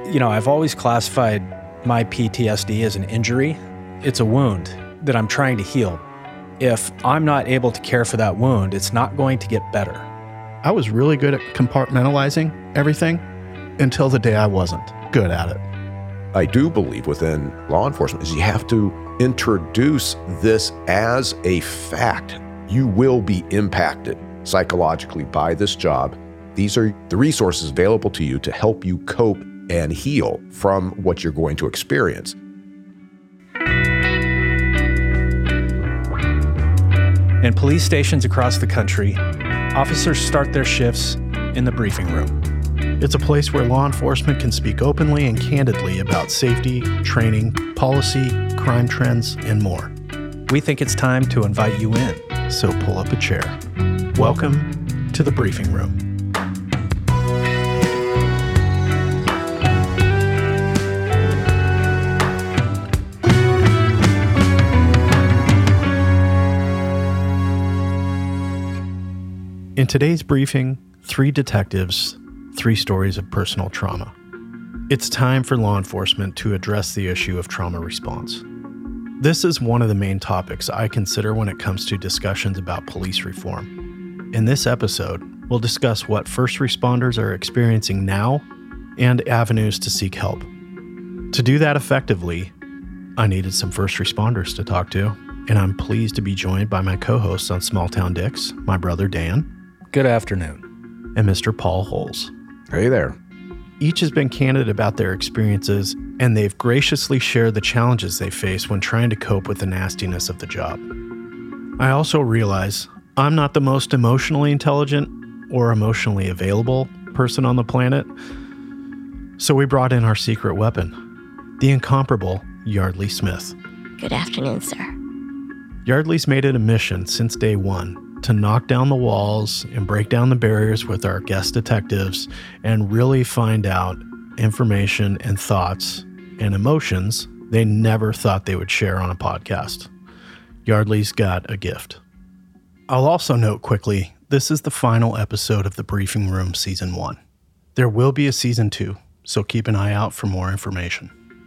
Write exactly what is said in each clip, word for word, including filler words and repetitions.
You know, I've always classified my P T S D as an injury. It's a wound that I'm trying to heal. If I'm not able to care for that wound, it's not going to get better. I was really good at compartmentalizing everything until the day I wasn't good at it. I do believe within law enforcement is you have to introduce this as a fact. You will be impacted psychologically by this job. These are the resources available to you to help you cope and heal from what you're going to experience. In police stations across the country, officers start their shifts in the briefing room. It's a place where law enforcement can speak openly and candidly about safety, training, policy, crime trends, and more. We think it's time to invite you in. So pull up a chair. Welcome to the briefing room. In today's briefing, three detectives, three stories of personal trauma. It's time for law enforcement to address the issue of trauma response. This is one of the main topics I consider when it comes to discussions about police reform. In this episode, we'll discuss what first responders are experiencing now and avenues to seek help. To do that effectively, I needed some first responders to talk to, and I'm pleased to be joined by my co-hosts on Small Town Dicks, my brother Dan. Good afternoon. And Mister Paul Holes. Hey there. Each has been candid about their experiences, and they've graciously shared the challenges they face when trying to cope with the nastiness of the job. I also realize I'm not the most emotionally intelligent or emotionally available person on the planet, so we brought in our secret weapon, the incomparable Yardley Smith. Good afternoon, sir. Yardley's made it a mission since day one to knock down the walls and break down the barriers with our guest detectives and really find out information and thoughts and emotions they never thought they would share on a podcast. Yardley's got a gift. I'll also note quickly, this is the final episode of the Briefing Room Season one. There will be a Season two, so keep an eye out for more information.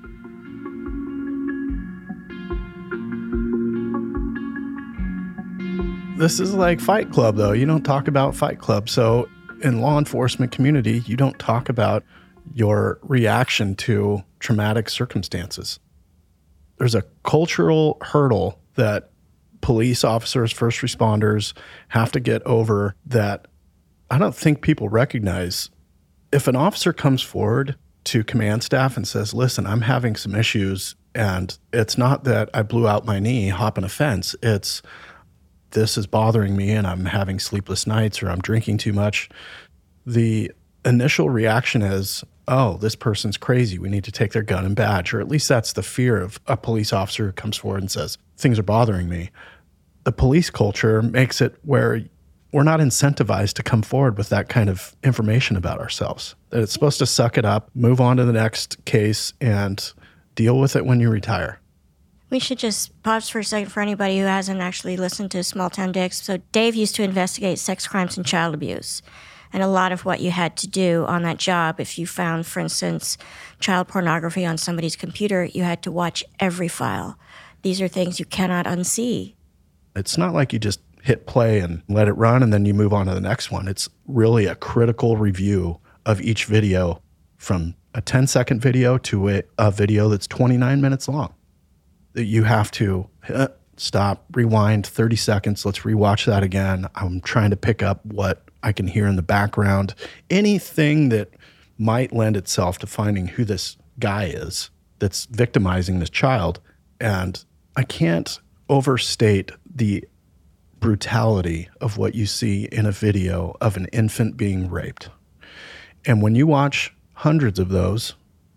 This is like Fight Club, though. You don't talk about Fight Club. So in law enforcement community, you don't talk about your reaction to traumatic circumstances. There's a cultural hurdle that police officers, first responders have to get over that I don't think people recognize. If an officer comes forward to command staff and says, listen, I'm having some issues, and it's not that I blew out my knee hopping a fence, it's this is bothering me and I'm having sleepless nights or I'm drinking too much. The initial reaction is, oh, this person's crazy. We need to take their gun and badge, or at least that's the fear of a police officer who comes forward and says, things are bothering me. The police culture makes it where we're not incentivized to come forward with that kind of information about ourselves. That it's supposed to suck it up, move on to the next case, and deal with it when you retire. We should just pause for a second for anybody who hasn't actually listened to Small Town Dicks. So Dave used to investigate sex crimes and child abuse. And a lot of what you had to do on that job, if you found, for instance, child pornography on somebody's computer, you had to watch every file. These are things you cannot unsee. It's not like you just hit play and let it run and then you move on to the next one. It's really a critical review of each video, from a ten-second video to a, a video that's twenty-nine minutes long. You have to uh, stop, rewind thirty seconds. Let's rewatch that again. I'm trying to pick up what I can hear in the background. Anything that might lend itself to finding who this guy is that's victimizing this child. And I can't overstate the brutality of what you see in a video of an infant being raped. And when you watch hundreds of those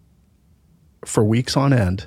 for weeks on end,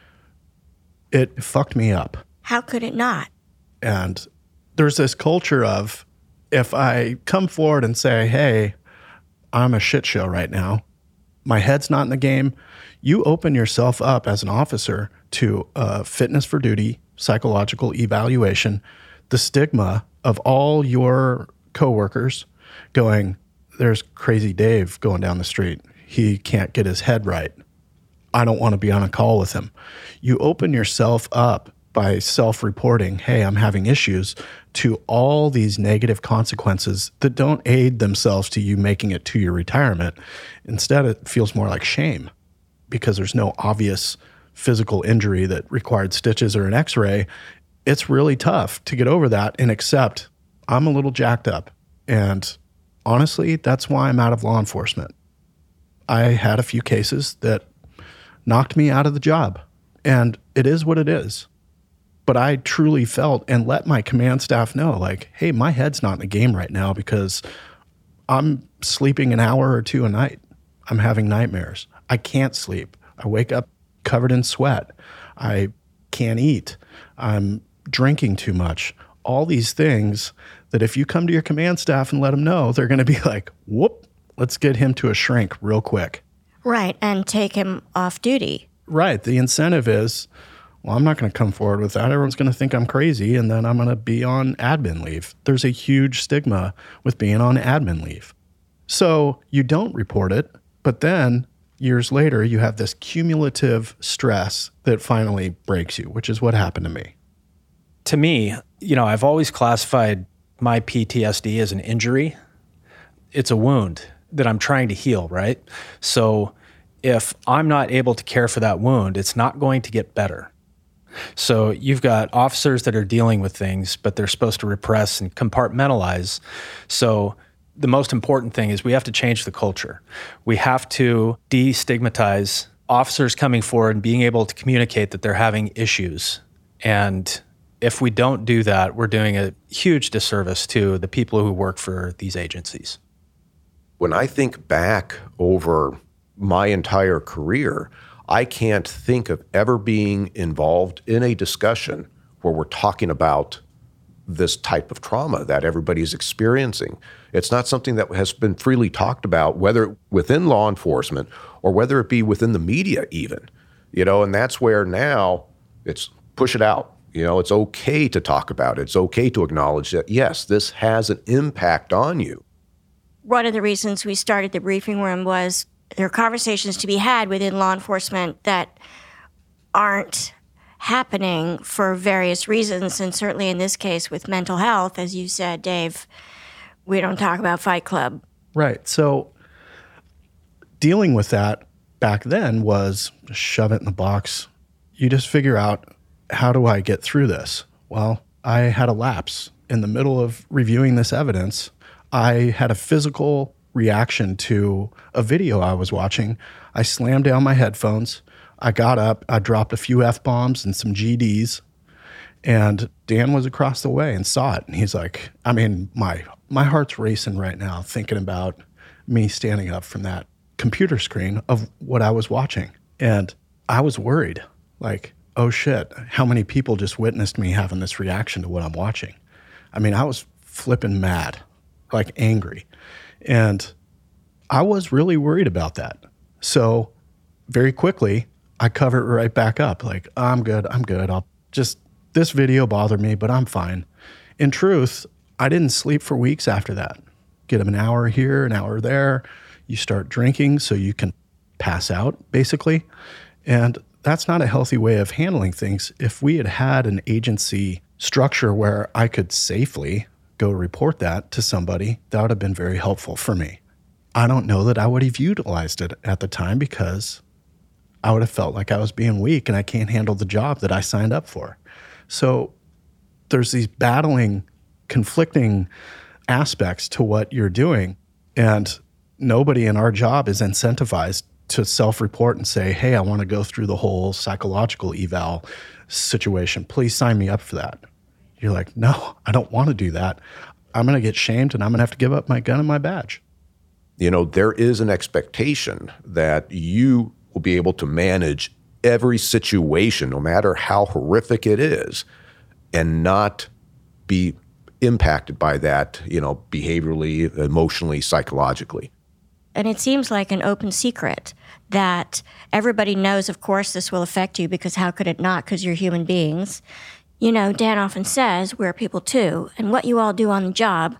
it fucked me up. How could it not? And there's this culture of, if I come forward and say, hey, I'm a shit show right now, my head's not in the game, you open yourself up as an officer to a fitness for duty, psychological evaluation, the stigma of all your coworkers going, there's crazy Dave going down the street. He can't get his head right. I don't want to be on a call with him. You open yourself up by self-reporting, hey, I'm having issues, to all these negative consequences that don't aid themselves to you making it to your retirement. Instead, it feels more like shame because there's no obvious physical injury that required stitches or an x-ray. It's really tough to get over that and accept I'm a little jacked up. And honestly, that's why I'm out of law enforcement. I had a few cases that knocked me out of the job, and it is what it is. But I truly felt and let my command staff know, like, hey, my head's not in the game right now because I'm sleeping an hour or two a night. I'm having nightmares. I can't sleep. I wake up covered in sweat. I can't eat. I'm drinking too much. All these things that if you come to your command staff and let them know, they're going to be like, whoop, let's get him to a shrink real quick. Right, and take him off duty. Right. The incentive is, well, I'm not going to come forward with that. Everyone's going to think I'm crazy, and then I'm going to be on admin leave. There's a huge stigma with being on admin leave. So you don't report it, but then years later, you have this cumulative stress that finally breaks you, which is what happened to me. To me, you know, I've always classified my P T S D as an injury. It's a wound that I'm trying to heal, right? So if I'm not able to care for that wound, it's not going to get better. So you've got officers that are dealing with things, but they're supposed to repress and compartmentalize. So the most important thing is we have to change the culture. We have to destigmatize officers coming forward and being able to communicate that they're having issues. And if we don't do that, we're doing a huge disservice to the people who work for these agencies. When I think back over my entire career, I can't think of ever being involved in a discussion where we're talking about this type of trauma that everybody's experiencing. It's not something that has been freely talked about, whether within law enforcement or whether it be within the media even, you know, and that's where now it's push it out. You know, it's okay to talk about it. It's okay to acknowledge that, yes, this has an impact on you. One of the reasons we started the briefing room was there are conversations to be had within law enforcement that aren't happening for various reasons. And certainly in this case with mental health, as you said, Dave, we don't talk about Fight Club. Right. So dealing with that back then was just shove it in the box. You just figure out, how do I get through this? Well, I had a lapse in the middle of reviewing this evidence. I had a physical reaction to a video I was watching. I slammed down my headphones. I got up, I dropped a few F-bombs and some G Ds, and Dan was across the way and saw it. And he's like, I mean, my my heart's racing right now thinking about me standing up from that computer screen of what I was watching. And I was worried, like, oh shit, how many people just witnessed me having this reaction to what I'm watching? I mean, I was flipping mad, like angry. And I was really worried about that. So very quickly, I covered it right back up. Like, I'm good, I'm good. I'll just, this video bothered me, but I'm fine. In truth, I didn't sleep for weeks after that. Get an hour here, an hour there. You start drinking so you can pass out, basically. And that's not a healthy way of handling things. If we had had an agency structure where I could safely go report that to somebody, that would have been very helpful for me. I don't know that I would have utilized it at the time because I would have felt like I was being weak and I can't handle the job that I signed up for. So there's these battling, conflicting aspects to what you're doing, and nobody in our job is incentivized to self-report and say, hey, I want to go through the whole psychological eval situation. Please sign me up for that. You're like, no, I don't want to do that. I'm going to get shamed and I'm going to have to give up my gun and my badge. You know, there is an expectation that you will be able to manage every situation, no matter how horrific it is, and not be impacted by that, you know, behaviorally, emotionally, psychologically. And it seems like an open secret that everybody knows, of course, this will affect you because how could it not? Because you're human beings. You know, Dan often says we're people too. And what you all do on the job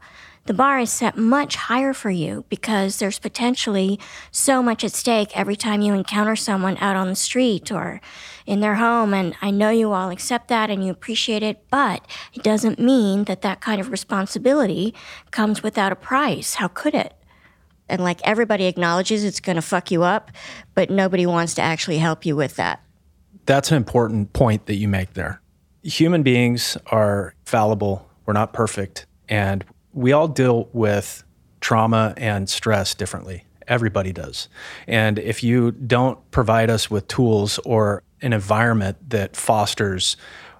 the bar is set much higher for you because there's potentially so much at stake every time you encounter someone out on the street or in their home. And I know you all accept that and you appreciate it, but it doesn't mean that that kind of responsibility comes without a price. How could it? And like everybody acknowledges it's going to fuck you up, but nobody wants to actually help you with that. That's an important point that you make there. Human beings are fallible. We're not perfect. And we all deal with trauma and stress differently. Everybody does. And if you don't provide us with tools or an environment that fosters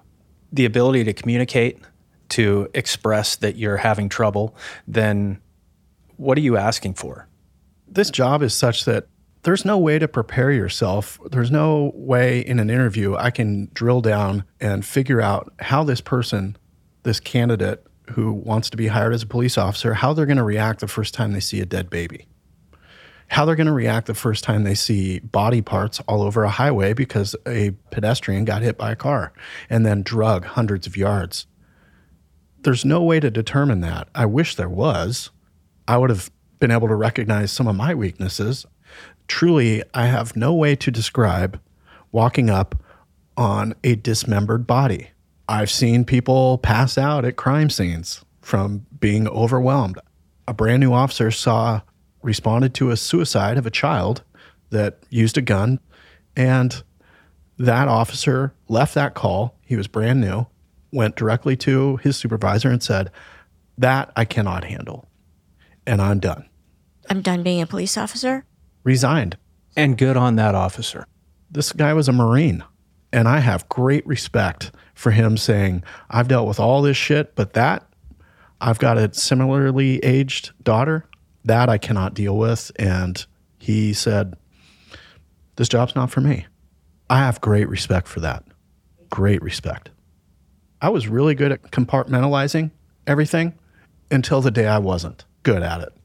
the ability to communicate, to express that you're having trouble, then what are you asking for? This job is such that there's no way to prepare yourself. There's no way in an interview I can drill down and figure out how this person, this candidate who wants to be hired as a police officer, how they're going to react the first time they see a dead baby, how they're going to react the first time they see body parts all over a highway because a pedestrian got hit by a car and then drug hundreds of yards. There's no way to determine that. I wish there was. I would have been able to recognize some of my weaknesses. Truly, I have no way to describe walking up on a dismembered body. I've seen people pass out at crime scenes from being overwhelmed. A brand new officer saw, responded to a suicide of a child that used a gun, and that officer left that call. He was brand new, went directly to his supervisor and said, "That I cannot handle, and I'm done." I'm done being a police officer? Resigned. And good on that officer. This guy was a Marine, and I have great respect for him saying, I've dealt with all this shit, but that, I've got a similarly aged daughter, that I cannot deal with. And he said, this job's not for me. I have great respect for that. Great respect. I was really good at compartmentalizing everything until the day I wasn't good at it.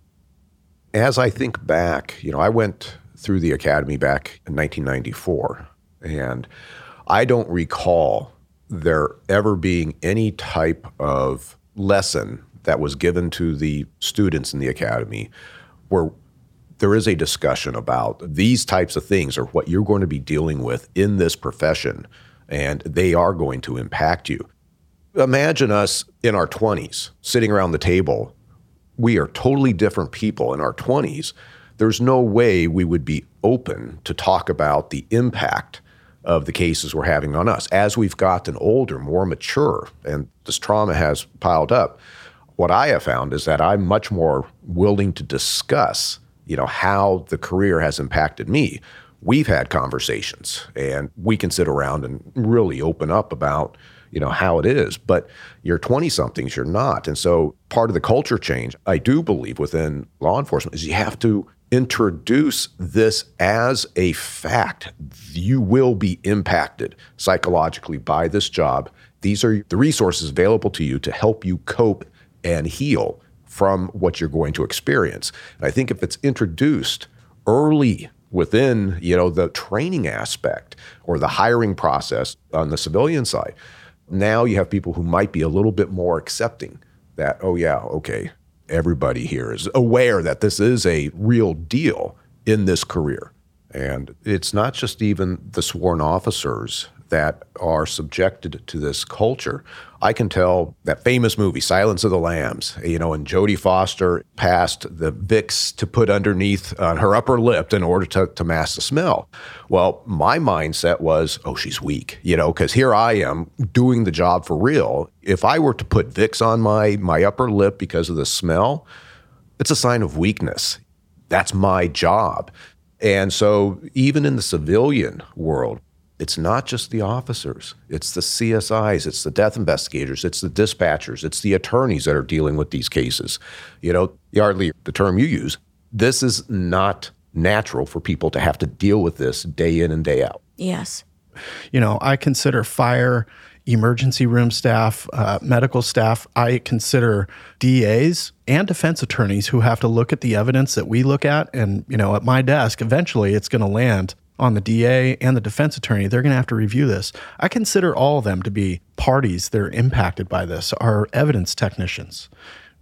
As I think back, you know, I went through the academy back in nineteen ninety-four, and I don't recall there ever being any type of lesson that was given to the students in the academy where there is a discussion about these types of things or what you're going to be dealing with in this profession, and they are going to impact you. Imagine us in our twenties sitting around the table. We are totally different people in our twenties. There's no way we would be open to talk about the impact of the cases we're having on us. As we've gotten older, more mature, and this trauma has piled up, what I have found is that I'm much more willing to discuss, you know, how the career has impacted me. We've had conversations, and we can sit around and really open up about, you know, how it is. But you're twenty-somethings, you're not. And so part of the culture change, I do believe, within law enforcement is you have to introduce this as a fact. You will be impacted psychologically by this job. These are the resources available to you to help you cope and heal from what you're going to experience. And I think if it's introduced early within, you know, the training aspect or the hiring process on the civilian side, now you have people who might be a little bit more accepting that, oh yeah, okay, everybody here is aware that this is a real deal in this career. And it's not just even the sworn officers that are subjected to this culture. I can tell that famous movie, Silence of the Lambs, you know, and Jodie Foster passed the Vicks to put underneath uh, her upper lip in order to, to mask the smell. Well, my mindset was, oh, she's weak, you know, because here I am doing the job for real. If I were to put Vicks on my, my upper lip because of the smell, it's a sign of weakness. That's my job. And so even in the civilian world, it's not just the officers, it's the C S Is, it's the death investigators, it's the dispatchers, it's the attorneys that are dealing with these cases. You know, Yardley, the term you use, this is not natural for people to have to deal with this day in and day out. Yes. You know, I consider fire, emergency room staff, uh, medical staff. I consider D As and defense attorneys who have to look at the evidence that we look at. And, you know, at my desk, eventually it's going to land on the D A and the defense attorney. They're going to have to review this. I consider all of them to be parties that are impacted by this, our evidence technicians.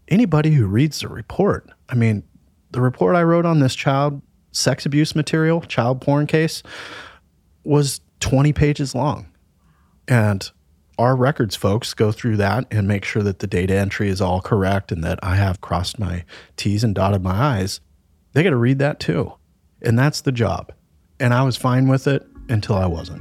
anybody who reads the report, I mean, the report I wrote on this child sex abuse material, child porn case, was twenty pages long. And our records folks go through that and make sure that the data entry is all correct and that I have crossed my T's and dotted my I's. They got to read that too. And that's the job. And I was fine with it until I wasn't.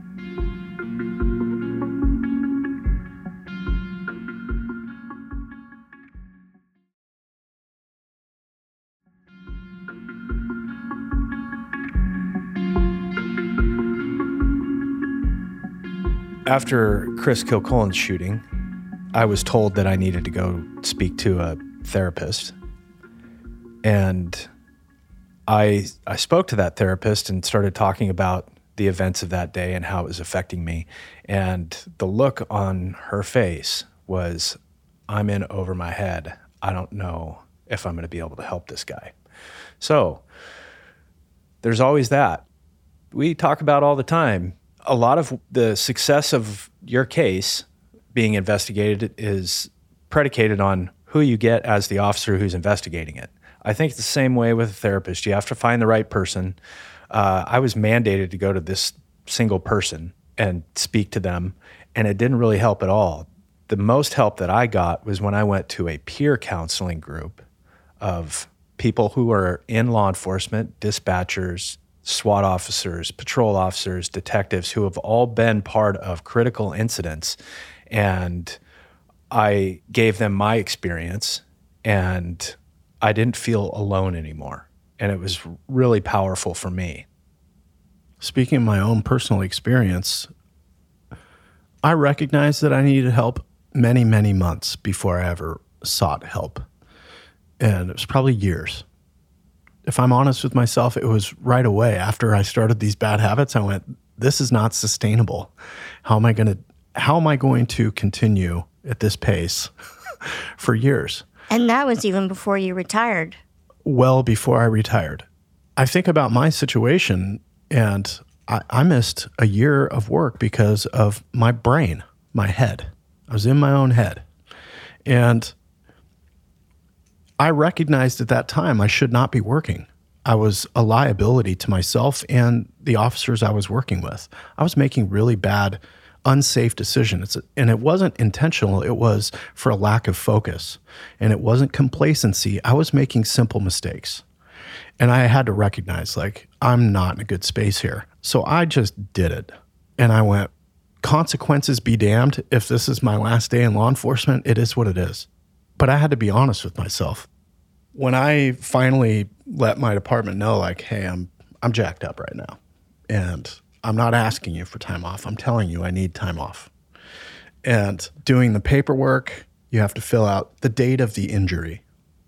After Chris Kilcullen's shooting, I was told that I needed to go speak to a therapist. And I I spoke to that therapist and started talking about the events of that day and how it was affecting me. And the look on her face was, I'm in over my head. I don't know if I'm going to be able to help this guy. So there's always that. We talk about all the time. A lot of the success of your case being investigated is predicated on who you get as the officer who's investigating it. I think it's the same way with a therapist. You have to find the right person. Uh, I was mandated to go to this single person and speak to them, and it didn't really help at all. The most help that I got was when I went to a peer counseling group of people who are in law enforcement, dispatchers, SWAT officers, patrol officers, detectives who have all been part of critical incidents. And I gave them my experience, and I didn't feel alone anymore. And it was really powerful for me. Speaking of my own personal experience, I recognized that I needed help many, many months before I ever sought help. And it was probably years. If I'm honest with myself, it was right away after I started these bad habits. I went, this is not sustainable. How am I going to, how am I going to continue at this pace for years? And that was even before you retired. Well, before I retired. I think about my situation, and I, I missed a year of work because of my brain, my head. I was in my own head. And I recognized at that time I should not be working. I was a liability to myself and the officers I was working with. I was making really bad, unsafe decisions. And it wasn't intentional. It was for a lack of focus. And it wasn't complacency. I was making simple mistakes. And I had to recognize, like, I'm not in a good space here. So I just did it. And I went, consequences be damned. If this is my last day in law enforcement, it is what it is. But I had to be honest with myself. When I finally let my department know, like, hey, I'm I'm jacked up right now, and I'm not asking you for time off. I'm telling you I need time off. And doing the paperwork, you have to fill out the date of the injury.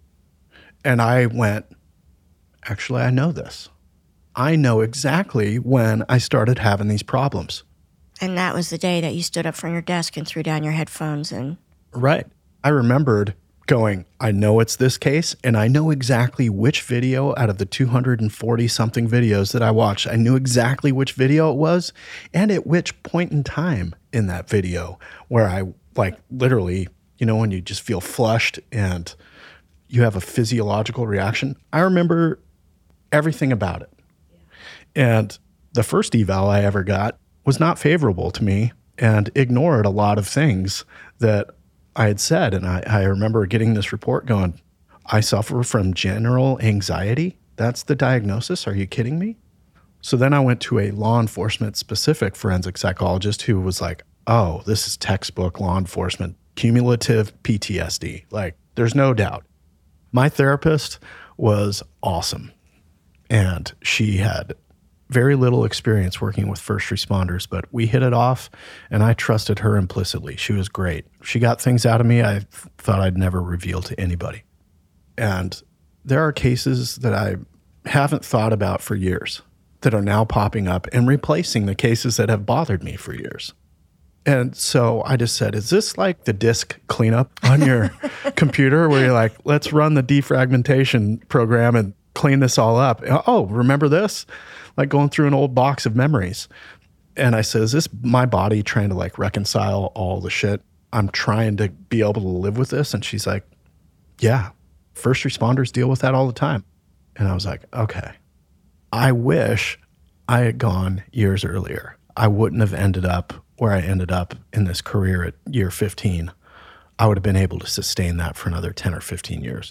And I went, actually, I know this. I know exactly when I started having these problems. And that was the day that you stood up from your desk and threw down your headphones and... Right. I remembered going, I know it's this case, and I know exactly which video out of the two hundred forty something videos that I watched. I knew exactly which video it was and at which point in time in that video where I, like, literally, you know, when you just feel flushed and you have a physiological reaction. I remember everything about it. Yeah. And the first eval I ever got was not favorable to me and ignored a lot of things that I had said. And I, I remember getting this report going, I suffer from general anxiety. That's the diagnosis. Are you kidding me? So then I went to a law enforcement specific forensic psychologist who was like, oh, this is textbook law enforcement, cumulative P T S D. Like, there's no doubt. My therapist was awesome. And she had very little experience working with first responders, but we hit it off, and I trusted her implicitly. She was great. She got things out of me I thought I'd never reveal to anybody. And there are cases that I haven't thought about for years that are now popping up and replacing the cases that have bothered me for years. And so I just said, is this like the disk cleanup on your computer where you're like, let's run the defragmentation program and clean this all up? Oh, remember this? Like going through an old box of memories. And I said, is this my body trying to like reconcile all the shit? I'm trying to be able to live with this. And she's like, Yeah, first responders deal with that all the time. And I was like, okay, I wish I had gone years earlier. I wouldn't have ended up where I ended up in this career at year fifteen. I would have been able to sustain that for another ten or fifteen years.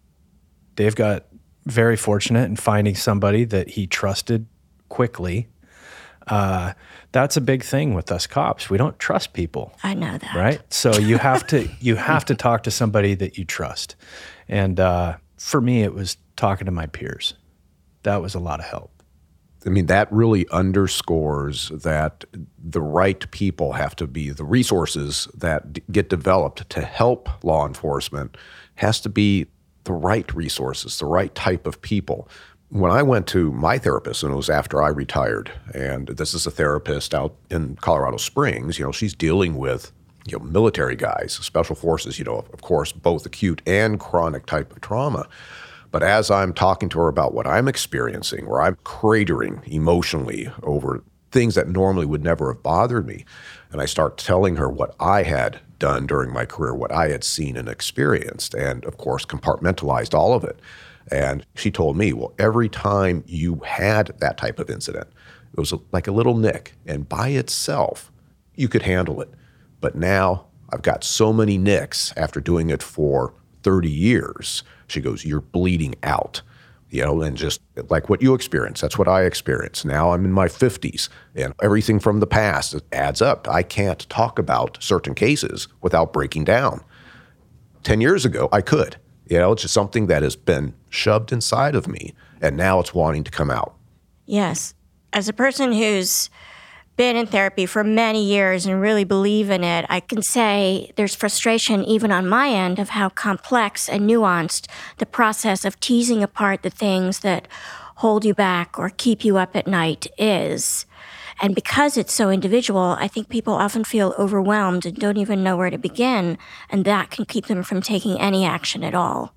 Dave got very fortunate in finding somebody that he trusted quickly. Uh, that's a big thing with us cops. We don't trust people. I know that. Right? So you have to you have to talk to somebody that you trust. And uh, for me, it was talking to my peers. That was a lot of help. I mean, that really underscores that the right people have to be, the resources that d- get developed to help law enforcement has to be the right resources, the right type of people. When I went to my therapist, and it was after I retired, and this is a therapist out in Colorado Springs, you know, she's dealing with, you know, military guys, special forces, you know, of course, both acute and chronic type of trauma. But as I'm talking to her about what I'm experiencing, where I'm cratering emotionally over things that normally would never have bothered me, and I start telling her what I had done during my career, what I had seen and experienced, and of course compartmentalized all of it. And she told me, well, every time you had that type of incident, it was like a little nick, and by itself, you could handle it. But now I've got so many nicks after doing it for thirty years. She goes, you're bleeding out, you know, and just like what you experienced, that's what I experienced. Now I'm in my fifties, and everything from the past adds up. I can't talk about certain cases without breaking down. Ten years ago, I could. You know, it's just something that has been shoved inside of me, and now it's wanting to come out. Yes. As a person who's been in therapy for many years and really believe in it, I can say there's frustration even on my end of how complex and nuanced the process of teasing apart the things that hold you back or keep you up at night is. And because it's so individual, I think people often feel overwhelmed and don't even know where to begin, and that can keep them from taking any action at all.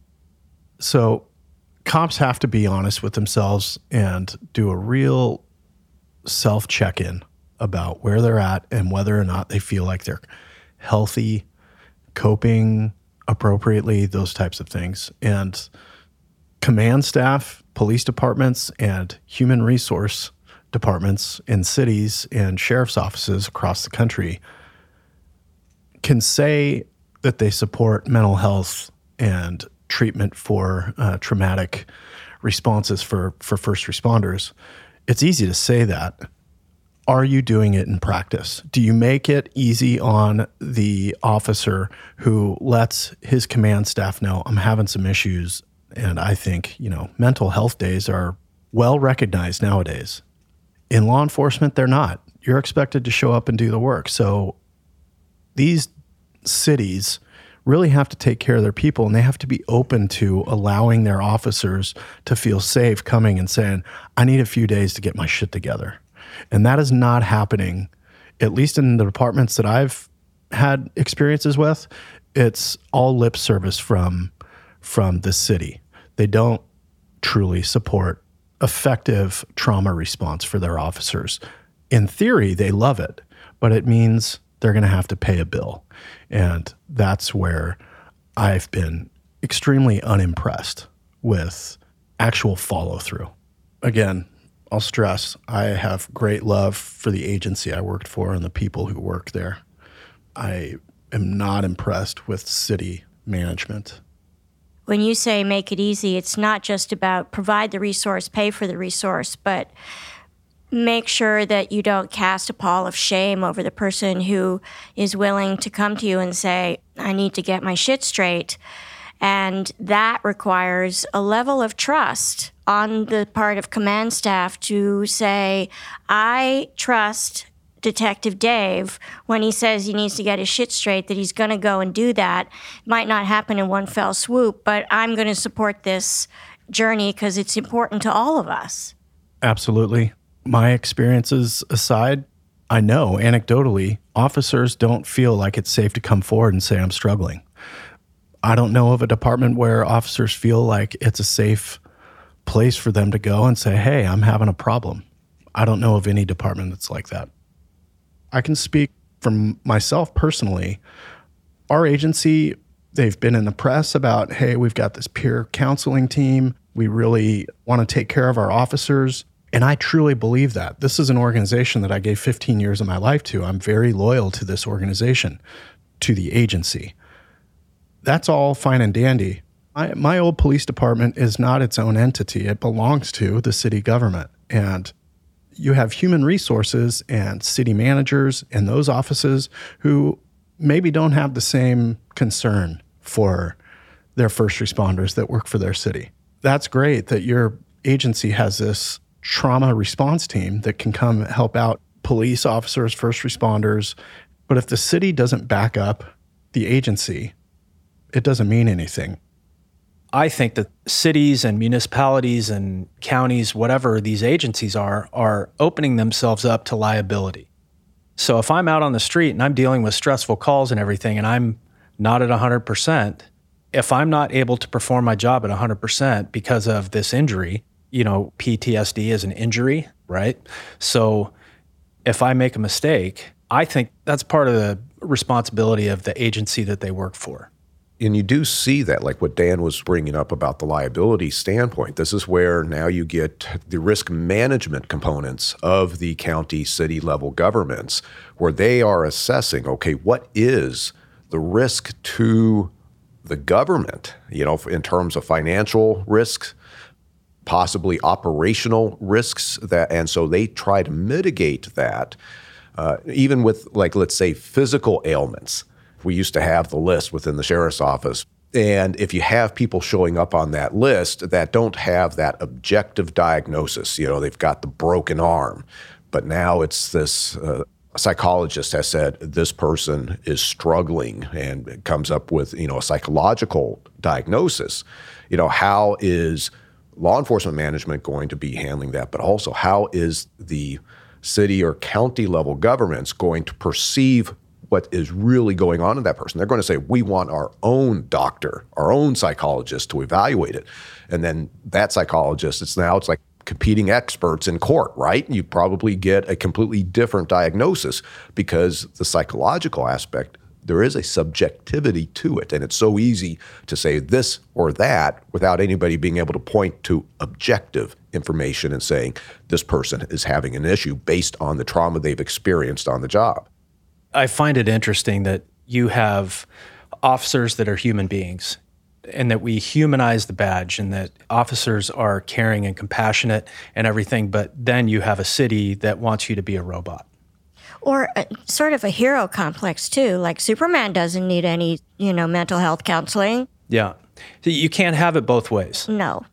So cops have to be honest with themselves and do a real self-check-in about where they're at and whether or not they feel like they're healthy, coping appropriately, those types of things. And command staff, police departments, and human resource departments in cities and sheriff's offices across the country can say that they support mental health and treatment for uh, traumatic responses for, for first responders. It's easy to say that. Are you doing it in practice? Do you make it easy on the officer who lets his command staff know, I'm having some issues? And I think, you know, mental health days are well recognized nowadays. In law enforcement, they're not. You're expected to show up and do the work. So these cities really have to take care of their people, and they have to be open to allowing their officers to feel safe coming and saying, I need a few days to get my shit together. And that is not happening, at least in the departments that I've had experiences with. It's all lip service from, from the city. They don't truly support effective trauma response for their officers. In theory, they love it, but it means they're going to have to pay a bill. And that's where I've been extremely unimpressed with actual follow through. Again, I'll stress, I have great love for the agency I worked for and the people who work there. I am not impressed with city management. When you say make it easy, it's not just about provide the resource, pay for the resource, but make sure that you don't cast a pall of shame over the person who is willing to come to you and say, I need to get my shit straight. And that requires a level of trust on the part of command staff to say, I trust Detective Dave when he says he needs to get his shit straight, that he's going to go and do that. It might not happen in one fell swoop, but I'm going to support this journey because it's important to all of us. Absolutely. My experiences aside, I know anecdotally, officers don't feel like it's safe to come forward and say, I'm struggling. I don't know of a department where officers feel like it's a safe place for them to go and say, hey, I'm having a problem. I don't know of any department that's like that. I can speak from myself personally. Our agency They've been in the press about, hey, we've got this peer counseling team. We really want to take care of our officers. And I truly believe that. This is an organization that I gave fifteen years of my life to. I'm very loyal to this organization, to the agency. That's all fine and dandy. My, my old police department is not its own entity. It belongs to the city government. And you have human resources and city managers and those offices who maybe don't have the same concern for their first responders that work for their city. That's great that your agency has this trauma response team that can come help out police officers, first responders. But if the city doesn't back up the agency, it doesn't mean anything. I think that cities and municipalities and counties, whatever these agencies are, are opening themselves up to liability. So if I'm out on the street and I'm dealing with stressful calls and everything, and I'm not at one hundred percent, if I'm not able to perform my job at one hundred percent because of this injury, you know, P T S D is an injury, right? So if I make a mistake, I think that's part of the responsibility of the agency that they work for. And you do see that, like what Dan was bringing up about the liability standpoint. This is where now you get the risk management components of the county, city level governments, where they are assessing, okay, what is the risk to the government, you know, in terms of financial risks, possibly operational risks, that, and so they try to mitigate that, uh, even with, like, let's say, physical ailments. We used to have the list within the sheriff's office. And if you have people showing up on that list that don't have that objective diagnosis, you know, they've got the broken arm, but now it's this uh, psychologist has said this person is struggling and comes up with, you know, a psychological diagnosis. You know, how is law enforcement management going to be handling that? But also, how is the city or county level governments going to perceive what is really going on in that person? They're going to say, we want our own doctor, our own psychologist to evaluate it. And then that psychologist, it's now it's like competing experts in court, right? You probably get a completely different diagnosis because the psychological aspect, there is a subjectivity to it. And it's so easy to say this or that without anybody being able to point to objective information and saying this person is having an issue based on the trauma they've experienced on the job. I find it interesting that you have officers that are human beings and that we humanize the badge and that officers are caring and compassionate and everything, but then you have a city that wants you to be a robot. Or a, sort of a hero complex, too. Like Superman doesn't need any, you know, mental health counseling. Yeah. You can't have it both ways. No.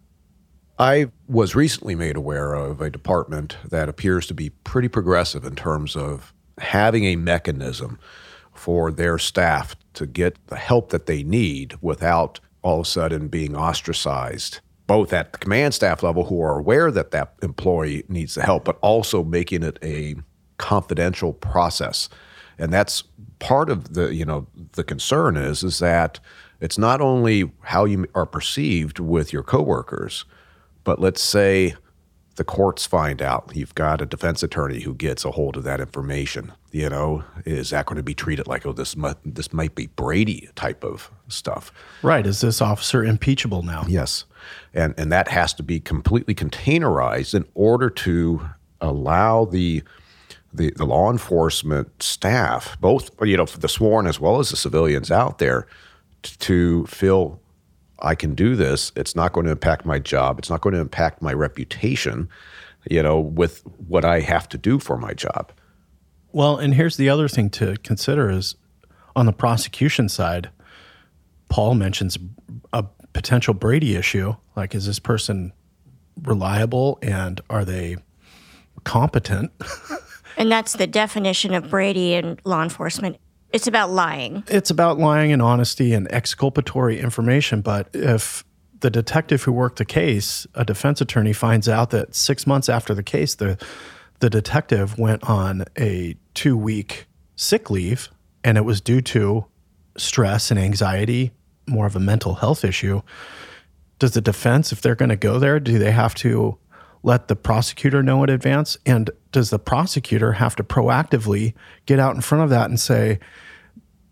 I was recently made aware of a department that appears to be pretty progressive in terms of having a mechanism for their staff to get the help that they need without all of a sudden being ostracized, both at the command staff level who are aware that that employee needs the help, but also making it a confidential process. And that's part of the, you know, the concern is, is that it's not only how you are perceived with your coworkers, but let's say the courts find out you've got a defense attorney who gets a hold of that information. You know, is that going to be treated like, oh, this might, this might be Brady type of stuff? Right. Is this officer impeachable now? Yes. And and that has to be completely containerized in order to allow the the, the law enforcement staff, both, you know, the sworn as well as the civilians out there, t- to feel I can do this. It's not going to impact my job. It's not going to impact my reputation, you know, with what I have to do for my job. Well, and here's the other thing to consider is on the prosecution side, Paul mentions a potential Brady issue. Like, is this person reliable and are they competent? And that's the definition of Brady in law enforcement. It's about lying. It's about lying and honesty and exculpatory information. But if the detective who worked the case, a defense attorney, finds out that six months after the case, the the detective went on a two-week sick leave, and it was due to stress and anxiety, more of a mental health issue, does the defense, if they're going to go there, do they have to let the prosecutor know in advance? And does the prosecutor have to proactively get out in front of that and say,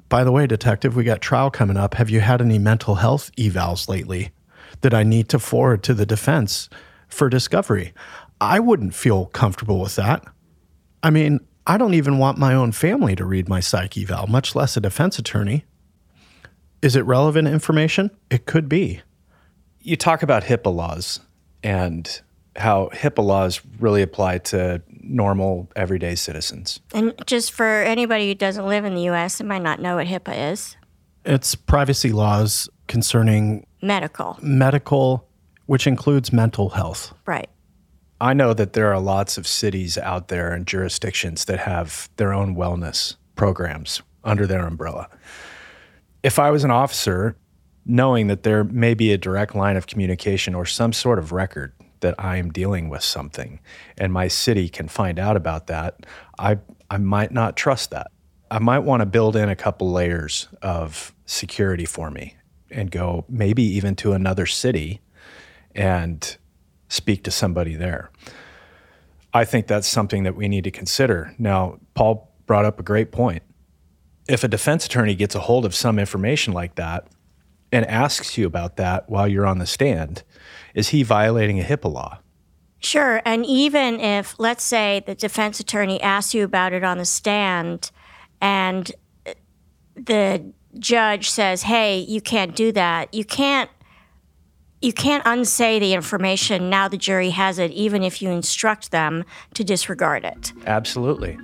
By the way, detective, we got trial coming up. Have you had any mental health evals lately that I need to forward to the defense for discovery? I wouldn't feel comfortable with that. I mean, I don't even want my own family to read my psych eval, much less a defense attorney. Is it relevant information? It could be. You talk about HIPAA laws and how HIPAA laws really apply to normal, everyday citizens. And just for anybody who doesn't live in the U S and might not know what HIPAA is. It's privacy laws concerning Medical. medical, which includes mental health. Right. I know that there are lots of cities out there and jurisdictions that have their own wellness programs under their umbrella. If I was an officer, knowing that there may be a direct line of communication or some sort of record that I am dealing with something, and my city can find out about that, I I might not trust that. I might want to build in a couple layers of security for me and go maybe even to another city and speak to somebody there. I think that's something that we need to consider. Now, Paul brought up a great point. If a defense attorney gets a hold of some information like that and asks you about that while you're on the stand, is he violating a HIPAA law? Sure. And even if, let's say, the defense attorney asks you about it on the stand and the judge says, hey, you can't do that, you can't you can't unsay the information. Now the jury has it, even if you instruct them to disregard it. Absolutely.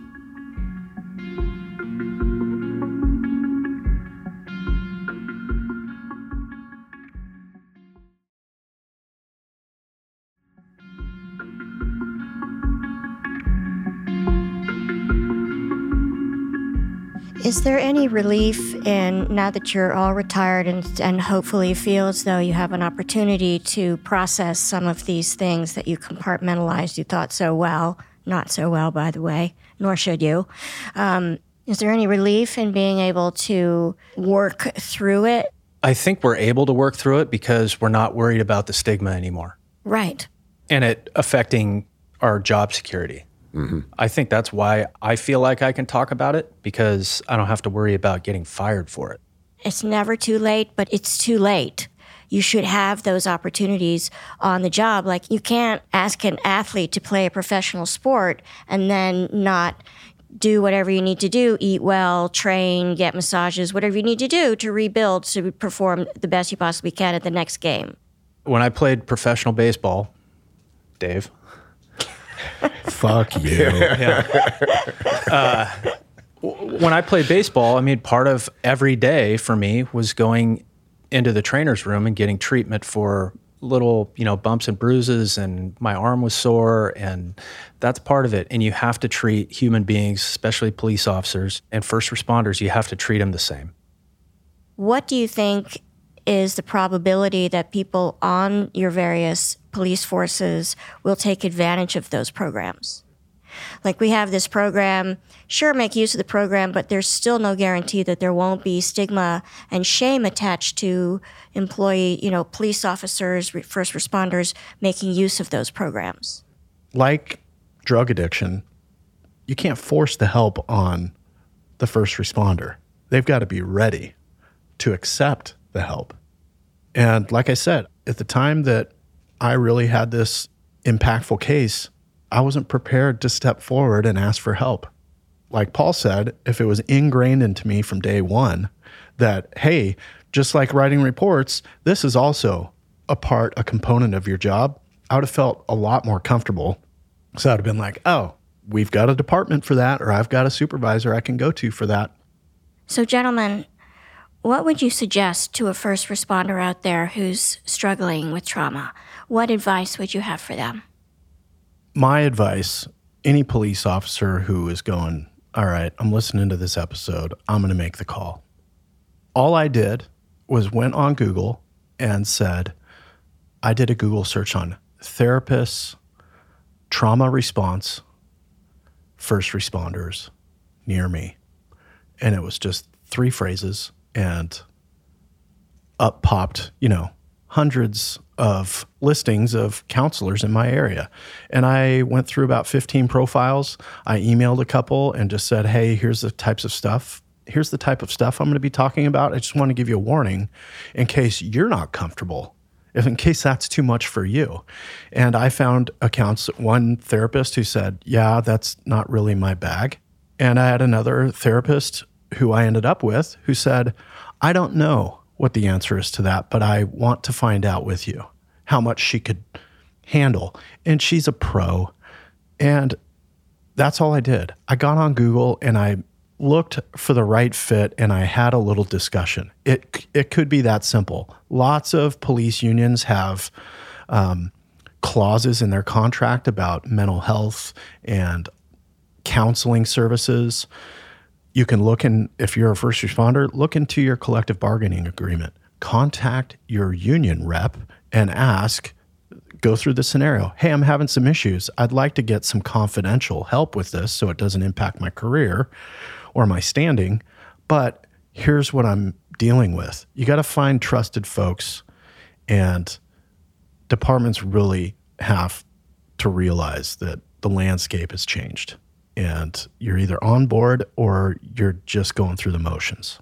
Is there any relief in, now that you're all retired and, and hopefully feel as though you have an opportunity to process some of these things that you compartmentalized, you thought so well, not so well, by the way, nor should you. Um, is there any relief in being able to work through it? I think we're able to work through it because we're not worried about the stigma anymore. Right. And it affecting our job security. Mm-hmm. I think that's why I feel like I can talk about it, because I don't have to worry about getting fired for it. It's never too late, but it's too late. You should have those opportunities on the job. Like, you can't ask an athlete to play a professional sport and then not do whatever you need to do, eat well, train, get massages, whatever you need to do to rebuild, to perform the best you possibly can at the next game. When I played professional baseball, Dave... Fuck you. Yeah. Uh, when I played baseball, I mean, part of every day for me was going into the trainer's room and getting treatment for little, you know, bumps and bruises, and my arm was sore, and that's part of it. And you have to treat human beings, especially police officers and first responders, you have to treat them the same. What do you think is the probability that people on your various police forces will take advantage of those programs? Like, we have this program, sure, make use of the program, but there's still no guarantee that there won't be stigma and shame attached to employee, you know, police officers, first responders making use of those programs. Like drug addiction, you can't force the help on the first responder. They've got to be ready to accept the help. And like I said, at the time that I really had this impactful case, I wasn't prepared to step forward and ask for help. Like Paul said, if it was ingrained into me from day one that, hey, just like writing reports, this is also a part, a component of your job, I would have felt a lot more comfortable. So I'd have been like, oh, we've got a department for that, or I've got a supervisor I can go to for that. So, gentlemen, what would you suggest to a first responder out there who's struggling with trauma? What advice would you have for them? My advice, any police officer who is going, all right, I'm listening to this episode, I'm going to make the call. All I did was went on Google and said, I did a Google search on therapists, trauma response, first responders near me. And it was just three phrases, and up popped, you know, hundreds of listings of counselors in my area. And I went through about fifteen profiles. I emailed a couple and just said, hey, here's the types of stuff here's the type of stuff I'm going to be talking about. I just want to give you a warning in case you're not comfortable, if in case that's too much for you. And I found accounts, one therapist who said, yeah, that's not really my bag. And I had another therapist who I ended up with who said, I don't know what the answer is to that, but I want to find out with you how much she could handle. And she's a pro. And that's all I did. I got on Google and I looked for the right fit and I had a little discussion. It it could be that simple. Lots of police unions have um, clauses in their contract about mental health and counseling services. You can look in, if you're a first responder, look into your collective bargaining agreement. Contact your union rep and ask, go through the scenario. Hey, I'm having some issues. I'd like to get some confidential help with this so it doesn't impact my career or my standing, but here's what I'm dealing with. You got to find trusted folks, and departments really have to realize that the landscape has changed and you're either on board or you're just going through the motions.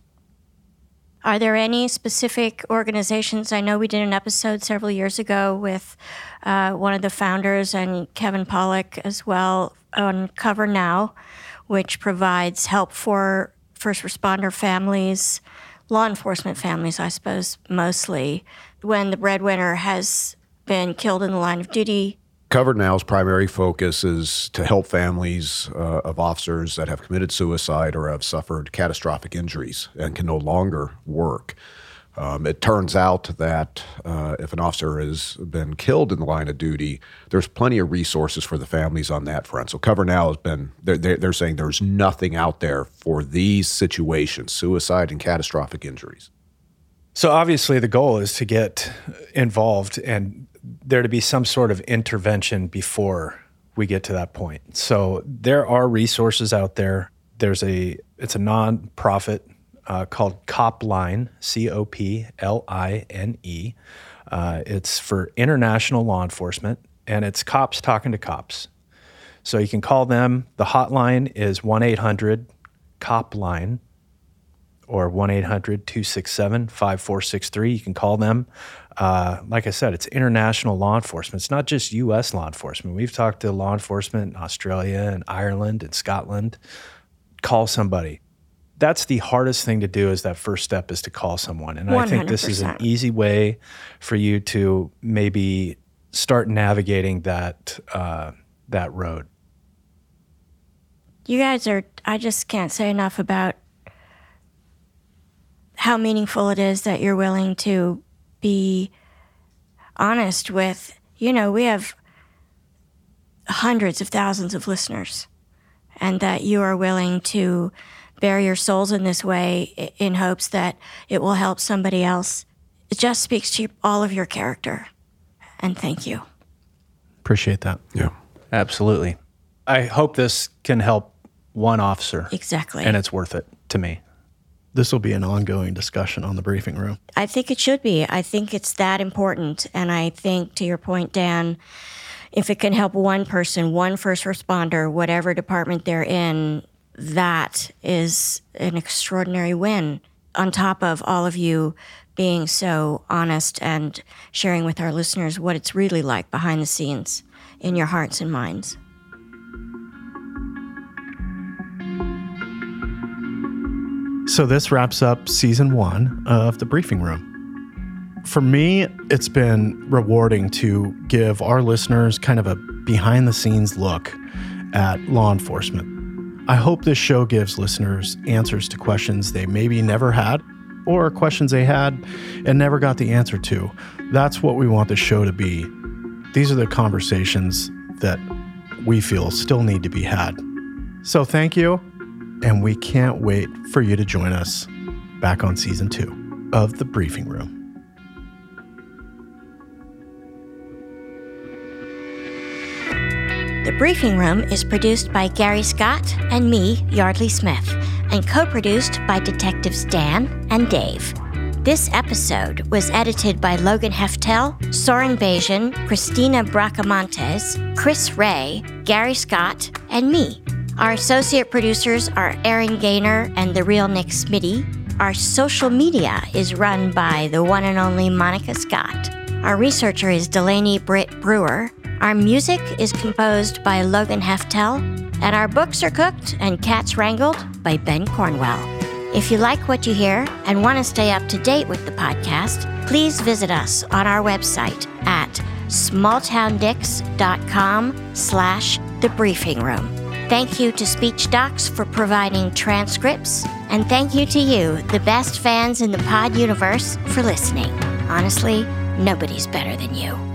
Are there any specific organizations? I know we did an episode several years ago with uh, one of the founders and Kevin Pollack as well on Cover Now, which provides help for first responder families, law enforcement families, I suppose, mostly, when the breadwinner has been killed in the line of duty. Cover Now's primary focus is to help families uh, of officers that have committed suicide or have suffered catastrophic injuries and can no longer work. Um, it turns out that uh, if an officer has been killed in the line of duty, there's plenty of resources for the families on that front. So Cover Now has been, they're, they're saying there's nothing out there for these situations, suicide and catastrophic injuries. So obviously the goal is to get involved and there to be some sort of intervention before we get to that point. So there are resources out there. There's a, it's a nonprofit uh, called COPLINE, C O P L I N E. Uh, it's for international law enforcement, and it's cops talking to cops. So you can call them. The hotline is one eight hundred COPLINE or one eight hundred two six seven five four six three. You can call them. Uh, like I said, it's international law enforcement. It's not just U S law enforcement. We've talked to law enforcement in Australia and Ireland and Scotland. Call somebody. That's the hardest thing to do, is that first step is to call someone. And one hundred percent. I think this is an easy way for you to maybe start navigating that uh, that road. You guys are, I just can't say enough about how meaningful it is that you're willing to be honest with, you know, we have hundreds of thousands of listeners, and that you are willing to bare your souls in this way in hopes that it will help somebody else. It just speaks to all of your character. And thank you. Appreciate that. Yeah. Absolutely. I hope this can help one officer. Exactly. And it's worth it to me. This will be an ongoing discussion on the briefing room. I think it should be. I think it's that important. And I think, to your point, Dan, if it can help one person, one first responder, whatever department they're in, that is an extraordinary win, on top of all of you being so honest and sharing with our listeners what it's really like behind the scenes in your hearts and minds. So this wraps up season one of The Briefing Room. For me, it's been rewarding to give our listeners kind of a behind-the-scenes look at law enforcement. I hope this show gives listeners answers to questions they maybe never had, or questions they had and never got the answer to. That's what we want the show to be. These are the conversations that we feel still need to be had. So thank you, and we can't wait for you to join us back on season two of The Briefing Room. The Briefing Room is produced by Gary Scott and me, Yardley Smith, and co-produced by detectives Dan and Dave. This episode was edited by Logan Heftel, Soren Bajan, Christina Bracamontes, Chris Ray, Gary Scott, and me. Our associate producers are Aaron Gaynor and the real Nick Smitty. Our social media is run by the one and only Monica Scott. Our researcher is Delaney Britt Brewer. Our music is composed by Logan Heftel. And our books are cooked and cats wrangled by Ben Cornwell. If you like what you hear and want to stay up to date with the podcast, please visit us on our website at smalltowndicks.com slash the briefing room. Thank you to SpeechDocs for providing transcripts, and thank you to you, the best fans in the pod universe, for listening. Honestly, nobody's better than you.